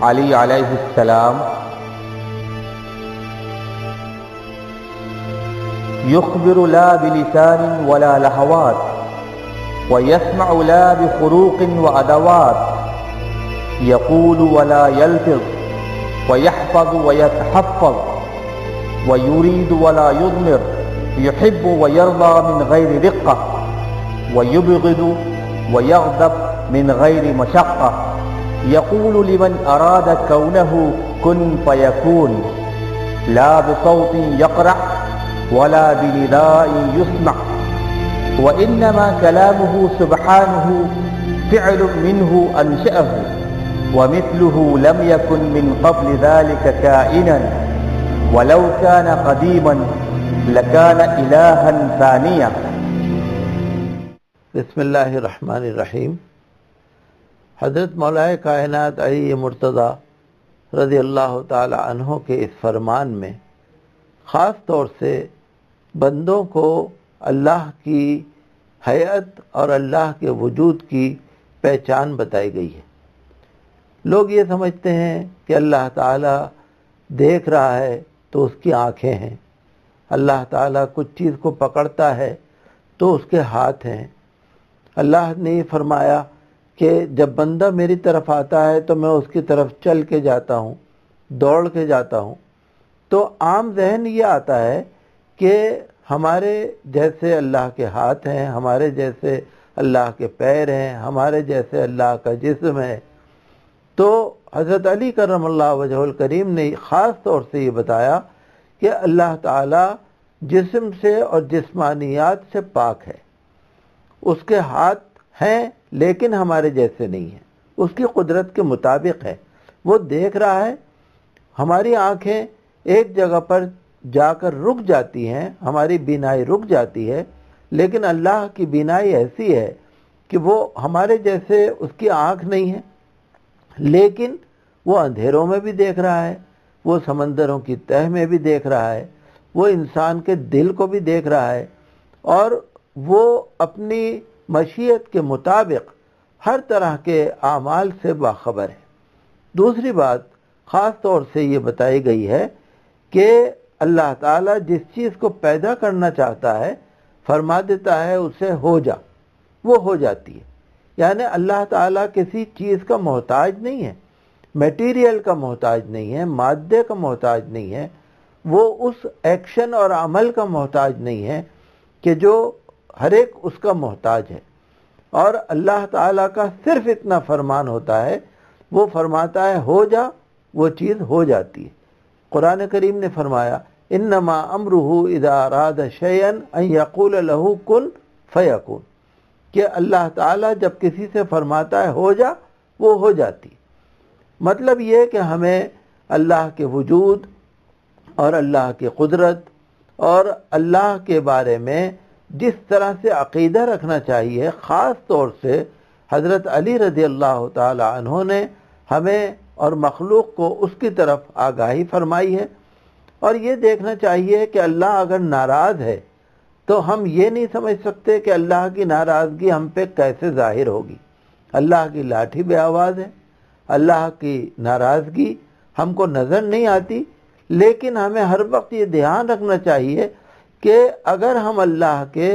علی علیہ السلام يخبر لا بلسان ولا لهوات ويسمع لا بخروق وأدوات يقول ولا يلفظ ويحفظ ويتحفظ ويريد ولا يضمر يحب ويرضى من غير رقة ويبغض ويغضب من غير مشقة يقول لمن أراد كونه كن فيكون لا بصوت يقرع ولا بنداء يسمع وإنما كلامه سبحانه فعل منه أنشأه ومثله لم يكن من قبل ذلك كائنا ولو كان قديما لكان إلها ثانيا. بسم اللہ الرحمن الرحیم. حضرت مولا کائنات علی مرتضیٰ رضی اللہ تعالی عنہ کے اس فرمان میں خاص طور سے بندوں کو اللہ کی حیت اور اللہ کے وجود کی پہچان بتائی گئی ہے. لوگ یہ سمجھتے ہیں کہ اللہ تعالیٰ دیکھ رہا ہے تو اس کی آنکھیں ہیں، اللہ تعالیٰ کچھ چیز کو پکڑتا ہے تو اس کے ہاتھ ہیں. اللہ نے یہ فرمایا کہ جب بندہ میری طرف آتا ہے تو میں اس کی طرف چل کے جاتا ہوں، دوڑ کے جاتا ہوں. تو عام ذہن یہ آتا ہے کہ ہمارے جیسے اللہ کے ہاتھ ہیں، ہمارے جیسے اللہ کے پیر ہیں، ہمارے جیسے اللہ کا جسم ہے. تو حضرت علی کرم اللہ وجہہ الکریم نے خاص طور سے یہ بتایا کہ اللہ تعالیٰ جسم سے اور جسمانیات سے پاک ہے. اس کے ہاتھ ہیں لیکن ہمارے جیسے نہیں ہیں، اس کی قدرت کے مطابق ہے، وہ دیکھ رہا ہے. ہماری آنکھیں ایک جگہ پر جا کر رک جاتی ہیں، ہماری بینائی رک جاتی ہے، لیکن اللہ کی بینائی ایسی ہے کہ وہ ہمارے جیسے اس کی آنکھ نہیں ہے، لیکن وہ اندھیروں میں بھی دیکھ رہا ہے، وہ سمندروں کی تہ میں بھی دیکھ رہا ہے، وہ انسان کے دل کو بھی دیکھ رہا ہے، اور وہ اپنی مشیت کے مطابق ہر طرح کے اعمال سے باخبر ہے. دوسری بات خاص طور سے یہ بتائی گئی ہے کہ اللہ تعالیٰ جس چیز کو پیدا کرنا چاہتا ہے فرما دیتا ہے اسے ہو جا، وہ ہو جاتی ہے. یعنی اللہ تعالیٰ کسی چیز کا محتاج نہیں ہے، میٹیریل کا محتاج نہیں ہے، مادے کا محتاج نہیں ہے، وہ اس ایکشن اور عمل کا محتاج نہیں ہے کہ جو ہر ایک اس کا محتاج ہے. اور اللہ تعالیٰ کا صرف اتنا فرمان ہوتا ہے، وہ فرماتا ہے ہو جا، وہ چیز ہو جاتی ہے. قرآن کریم نے فرمایا انما امرہ اذا اراد شیئا ان یقول لہ کن فیکون، کہ اللہ تعالیٰ جب کسی سے فرماتا ہے ہو جا، وہ ہو جاتی. مطلب یہ کہ ہمیں اللہ کے وجود اور اللہ کی قدرت اور اللہ کے بارے میں جس طرح سے عقیدہ رکھنا چاہیے، خاص طور سے حضرت علی رضی اللہ تعالی عنہ نے ہمیں اور مخلوق کو اس کی طرف آگاہی فرمائی ہے. اور یہ دیکھنا چاہیے کہ اللہ اگر ناراض ہے تو ہم یہ نہیں سمجھ سکتے کہ اللہ کی ناراضگی ہم پہ کیسے ظاہر ہوگی. اللہ کی لاٹھی بے آواز ہے، اللہ کی ناراضگی ہم کو نظر نہیں آتی، لیکن ہمیں ہر وقت یہ دھیان رکھنا چاہیے کہ اگر ہم اللہ کے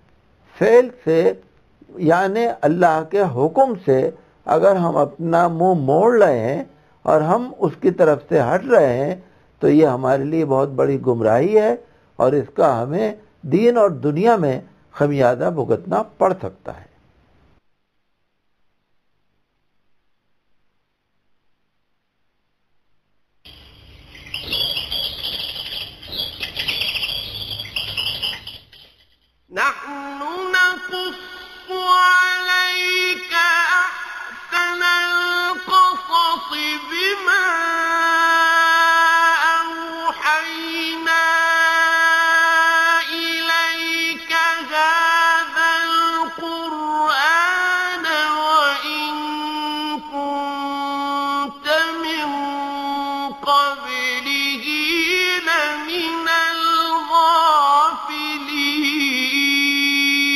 فعل سے یعنی اللہ کے حکم سے اگر ہم اپنا منہ موڑ رہے ہیں اور ہم اس کی طرف سے ہٹ رہے ہیں تو یہ ہمارے لیے بہت بڑی گمراہی ہے، اور اس کا ہمیں دین اور دنیا میں خمیازہ بھگتنا پڑ سکتا ہے. نحن نقص عليك أحسن القصص بما أوحينا إليك هذا القرآن وإن كنت من قبله لمن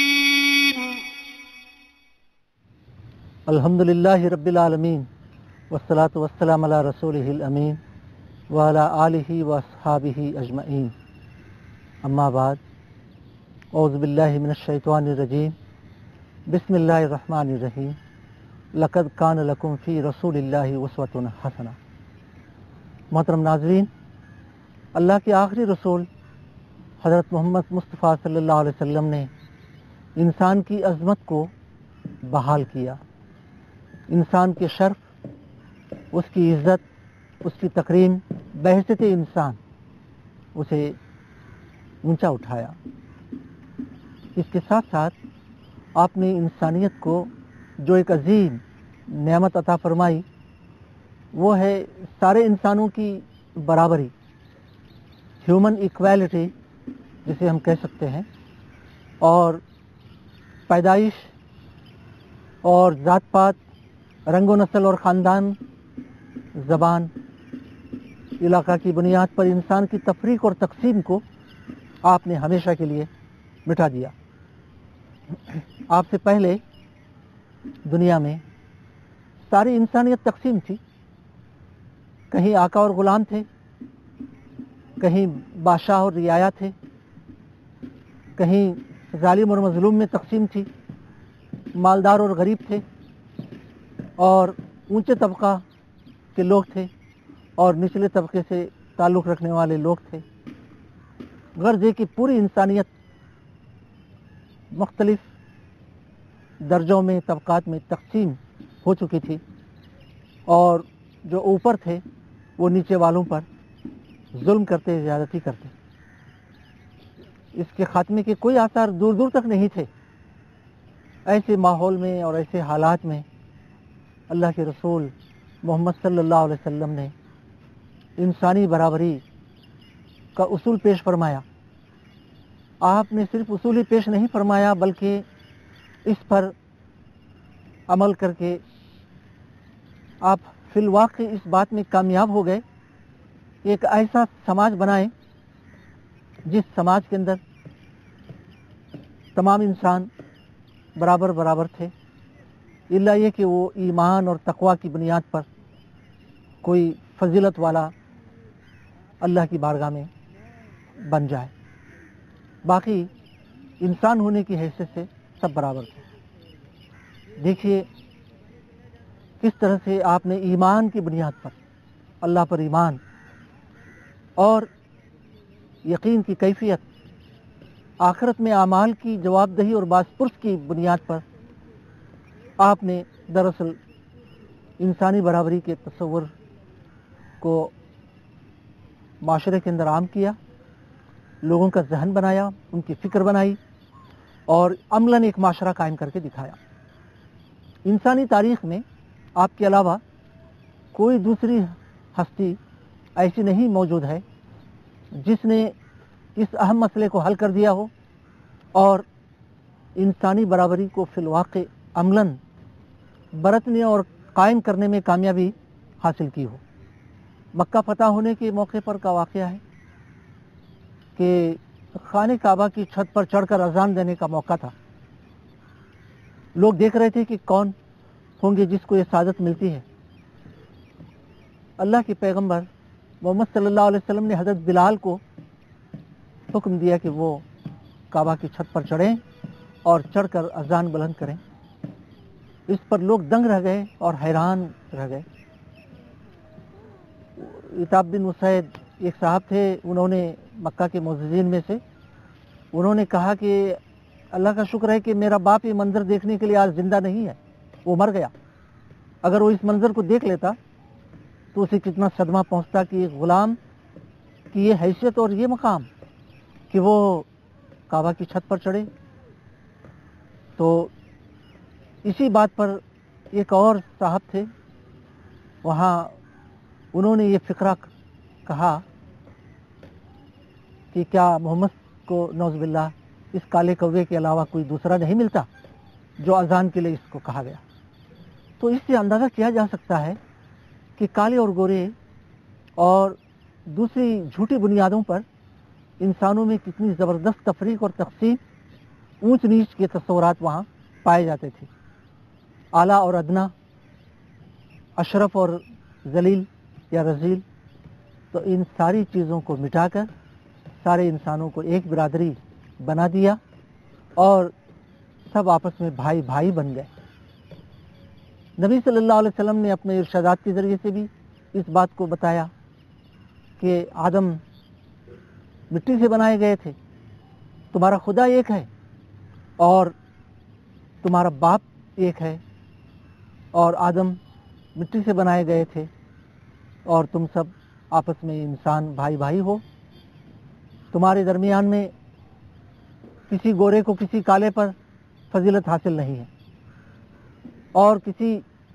الغافلين. الحمدللہ رب العالمین والصلاة والسلام على رسوله الأمين وعلى آله وأصحابه أجمعين أما بعد أعوذ بالله من الشيطان الرجيم بسم الله الرحمن الرحيم لقد كان لكم في رسول الله أسوة حسنة. محترم ناظرین، اللہ کے آخری رسول حضرت محمد مصطفیٰ صلی اللہ علیہ وسلم نے انسان کی عظمت کو بحال کیا، انسان کے شرف، اس کی عزت، اس کی تکریم بحیثیت انسان اسے اونچا اٹھایا. اس کے ساتھ ساتھ آپ نے انسانیت کو جو ایک عظیم نعمت عطا فرمائی وہ ہے سارے انسانوں کی برابری، ہیومن ایکویلٹی جسے ہم کہہ سکتے ہیں، اور پیدائش اور ذات پات، رنگ و نسل اور خاندان، زبان، علاقہ کی بنیاد پر انسان کی تفریق اور تقسیم کو آپ نے ہمیشہ کے لیے مٹا دیا. آپ سے پہلے دنیا میں ساری انسانیت تقسیم تھی، کہیں آقا اور غلام تھے، کہیں بادشاہ اور رعایا تھے، کہیں ظالم اور مظلوم میں تقسیم تھی، مالدار اور غریب تھے، اور اونچے طبقہ کے لوگ تھے اور نچلے طبقے سے تعلق رکھنے والے لوگ تھے. غرض ہے کہ پوری انسانیت مختلف درجوں میں، طبقات میں تقسیم ہو چکی تھی، اور جو اوپر تھے وہ نیچے والوں پر ظلم کرتے، زیادتی کرتے. اس کے خاتمے کے کوئی آثار دور دور تک نہیں تھے. ایسے ماحول میں اور ایسے حالات میں اللہ کے رسول محمد صلی اللہ علیہ وسلم نے انسانی برابری کا اصول پیش فرمایا. آپ نے صرف اصول ہی پیش نہیں فرمایا بلکہ اس پر عمل کر کے آپ فی الواقع اس بات میں کامیاب ہو گئے کہ ایک ایسا سماج بنائیں جس سماج کے اندر تمام انسان برابر برابر تھے، الا یہ کہ وہ ایمان اور تقوی کی بنیاد پر کوئی فضیلت والا اللہ کی بارگاہ میں بن جائے. باقی انسان ہونے کی حیثیت سے سب برابر تھے. دیکھیے کس طرح سے آپ نے ایمان کی بنیاد پر، اللہ پر ایمان اور یقین کی کیفیت، آخرت میں اعمال کی جواب دہی اور باز پرس کی بنیاد پر آپ نے دراصل انسانی برابری کے تصور کو معاشرے کے اندر عام کیا، لوگوں کا ذہن بنایا، ان کی فکر بنائی اور عملاً ایک معاشرہ قائم کر کے دکھایا. انسانی تاریخ میں آپ کے علاوہ کوئی دوسری ہستی ایسی نہیں موجود ہے جس نے اس اہم مسئلے کو حل کر دیا ہو اور انسانی برابری کو فی الواقع عملاً برتنے اور قائم کرنے میں کامیابی حاصل کی ہو. مکہ فتح ہونے کے موقع پر کا واقعہ ہے کہ خانہ کعبہ کی چھت پر چڑھ کر اذان دینے کا موقع تھا. لوگ دیکھ رہے تھے کہ کون ہوں گے جس کو یہ سعادت ملتی ہے. اللہ کے پیغمبر محمد صلی اللہ علیہ وسلم نے حضرت بلال کو حکم دیا کہ وہ کعبہ کی چھت پر چڑھیں اور چڑھ کر اذان بلند کریں. اس پر لوگ دنگ رہ گئے اور حیران رہ گئے. عتاب بن اسید ایک صاحب تھے، انہوں نے مکہ کے معززین میں سے، انہوں نے کہا کہ اللہ کا شکر ہے کہ میرا باپ یہ منظر دیکھنے کے لیے آج زندہ نہیں ہے، وہ مر گیا. اگر وہ اس منظر کو دیکھ لیتا تو اسے کتنا صدمہ پہنچتا کہ ایک غلام کی یہ حیثیت اور یہ مقام کہ وہ کعبہ کی چھت پر چڑھے. تو اسی بات پر ایک اور صاحب تھے، وہاں انہوں نے یہ فقرہ کہا کہ کیا محمد کو نعوذ باللہ اس کالے کوے کے علاوہ کوئی دوسرا نہیں ملتا جو اذان کے لیے اس کو کہا گیا. تو اس سے اندازہ کیا جا سکتا ہے کہ کالے اور گورے اور دوسری جھوٹی بنیادوں پر انسانوں میں کتنی زبردست تفریق اور تقسیم، اونچ نیچ کے تصورات وہاں پائے جاتے تھے. اعلیٰ اور ادنا، अशरफ और जलील या रजील, तो इन सारी चीज़ों को मिटाकर सारे इंसानों को एक बिरादरी बना दिया और सब आपस में भाई भाई बन गए। नबी सल्लल्लाहु अलैहि वसल्लम ने अपने इरशादात के ज़रिए से भी इस बात को बताया कि आदम मिट्टी से बनाए गए थे, तुम्हारा खुदा एक है और तुम्हारा बाप एक है, और आदम मिट्टी से बनाए गए थे और तुम सब आपस में इंसान भाई भाई हो। तुम्हारे दरमियान में किसी गोरे को किसी काले पर फजीलत हासिल नहीं है और किसी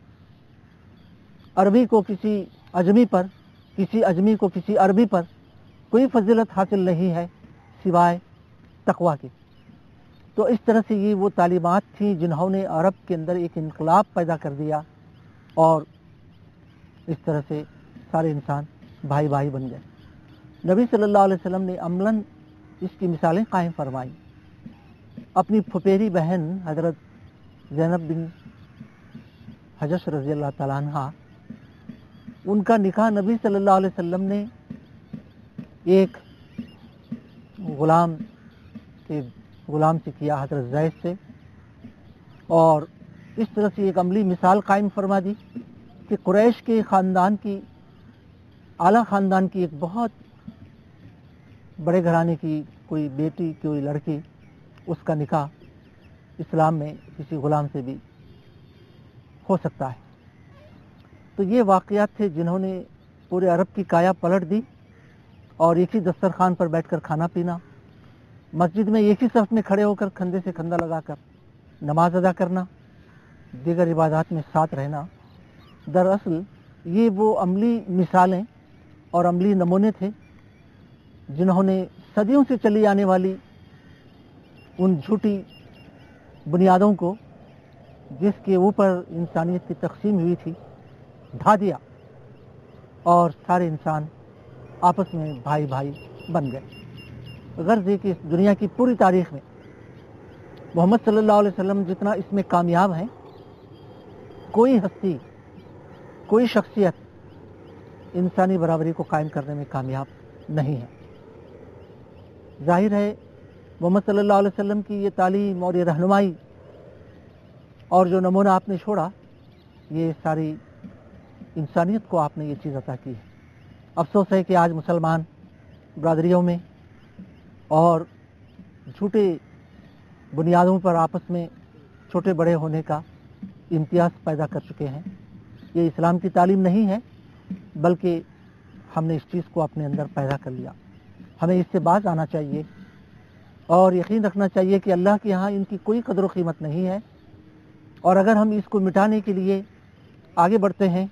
अरबी को किसी अजमी पर, किसी अजमी को किसी अरबी पर कोई फजीलत हासिल नहीं है सिवाय तकवा की। तो इस तरह से ये वो तालीमात थी जिन्होंने अरब के अंदर एक इनकलाब पैदा कर दिया और इस तरह से सारे इंसान भाई भाई बन गए। नबी सल्लल्लाहु अलैहि वसल्लम ने अमलन इसकी मिसालें कायम फरमाई। अपनी फुफेरी बहन हजरत ज़ैनब बिन हजश रज़ी अल्लाह ताला अन्हा, उनका निकाह नबी सल्लल्लाहु अलैहि वसल्लम ने एक गुलाम से किया, हजरत ज़ैद से, और इस तरह से एक अमली मिसाल कायम फरमा दी कि कुरैश के ख़ानदान की, आला ख़ानदान की एक बहुत बड़े घराने की कोई बेटी, कोई लड़की, उसका निकाह इस्लाम में किसी गुलाम से भी हो सकता है। तो ये वाक़यात थे जिन्होंने पूरे अरब की काया पलट दी और एक ही दस्तरखान पर बैठकर खाना पीना, मस्जिद में एक ही सफ में खड़े होकर कंधे से कंधा लगाकर नमाज अदा करना, दीगर इबादत में साथ रहना। दरअसल ये वो अमली मिसालें और अमली नमूने थे जिन्होंने सदियों से चली आने वाली उन झूठी बुनियादों को जिसके ऊपर इंसानियत की तकसीम हुई थी ढा दिया और सारे इंसान आपस में भाई भाई बन गए। गर्ज़ है कि इस दुनिया की पूरी तारीख में मोहम्मद सल्लल्लाहु अलैहि वसल्लम जितना इसमें कामयाब हैं, कोई हस्ती, कोई शख्सियत इंसानी बराबरी को कायम करने में कामयाब नहीं है। जाहिर है मोहम्मद सल्लल्लाहु अलैहि वसल्लम की ये तालीम और ये रहनुमाई और जो नमूना आपने छोड़ा, ये सारी इंसानियत को आपने ये चीज़ अता की है। अफसोस है कि आज मुसलमान बरादरियों में और झूठे बुनियादों पर आपस में छोटे बड़े होने का इम्तियाज़ पैदा कर चुके हैं। ये इस्लाम की तालीम नहीं है, बल्कि हमने इस चीज़ को अपने अंदर पैदा कर लिया। हमें इससे बाज आना चाहिए और यकीन रखना चाहिए कि अल्लाह के यहाँ इनकी कोई कदर व कीमत नहीं है, और अगर हम इसको मिटाने के लिए आगे बढ़ते हैं,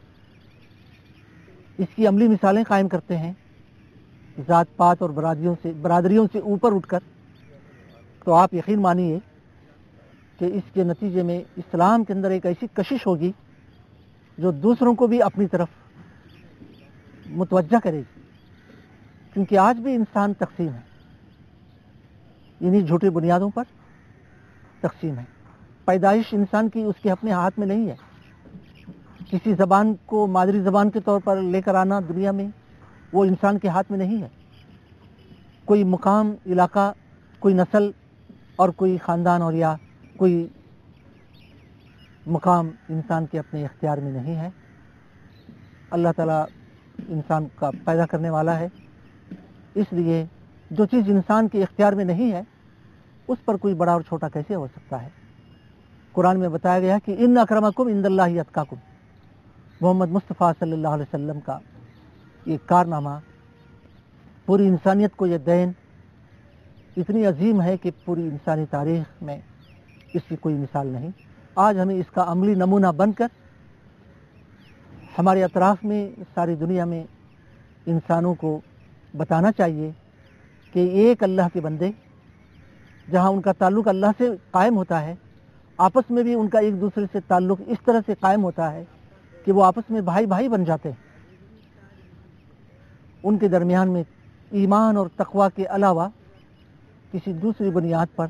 इसकी अमली मिसालें कायम करते हैं ज़ात पात और बरादरियों से ऊपर उठकर, तो आप यकीन मानिए कि इसके नतीजे में इस्लाम के अंदर एक ऐसी कशिश होगी जो दूसरों को भी अपनी तरफ मुतवज्जा करेगी। क्योंकि आज भी इंसान तकसीम है, इन्हीं झूठी बुनियादों पर तकसीम है। पैदाइश इंसान की उसके अपने हाथ में नहीं है। किसी ज़बान को मादरी ज़बान के तौर पर लेकर आना दुनिया में, वो इंसान के हाथ में नहीं है। कोई मुकाम, इलाका, कोई नस्ल और कोई ख़ानदान और या कोई मुकाम इंसान के अपने इख्तियार में नहीं है। अल्लाह ताला इंसान का पैदा करने वाला है, इसलिए जो चीज़ इंसान के इख्तियार में नहीं है उस पर कोई बड़ा और छोटा कैसे हो सकता है। कुरान में बताया गया कि इन्न अक्रमकुम इंदल्लाहि अत्काकुम। मोहम्मद मुस्तफ़ा सल्लल्लाहु अलैहि वसल्लम का ये कारनामा, पूरी इंसानियत को ये देन इतनी अजीम है कि पूरी इंसानी तारीख़ में इसकी कोई मिसाल नहीं। आज हमें इसका अमली नमूना बनकर हमारे अतराफ़ में, सारी दुनिया में इंसानों को बताना चाहिए कि एक अल्लाह के बंदे, जहाँ उनका ताल्लुक़ अल्लाह से कायम होता है, आपस में भी उनका एक दूसरे से ताल्लुक़ इस तरह से कायम होता है कि वो आपस में भाई भाई बन जाते हैं। उनके दरमियान में ईमान और तक़वा के अलावा किसी दूसरी बुनियाद पर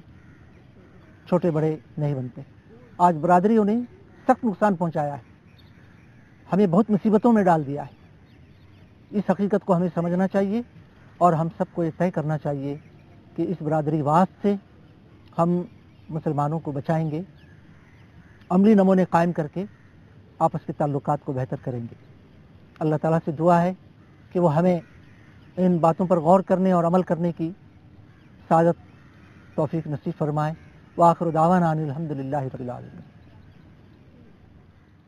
छोटे बड़े नहीं बनते। आज बरादरियों ने सख्त नुकसान पहुंचाया है। ہمیں بہت مصیبتوں میں ڈال دیا ہے۔ اس حقیقت کو ہمیں سمجھنا چاہیے اور ہم سب کو یہ طے کرنا چاہیے کہ اس برادری واس سے ہم مسلمانوں کو بچائیں گے، عملی نمونے قائم کر کے آپس کے تعلقات کو بہتر کریں گے۔ اللہ تعالیٰ سے دعا ہے کہ وہ ہمیں ان باتوں پر غور کرنے اور عمل کرنے کی سعادت توفیق نصیب فرمائے۔ وآخر دعوانا ان الحمد للہ رب العالمین۔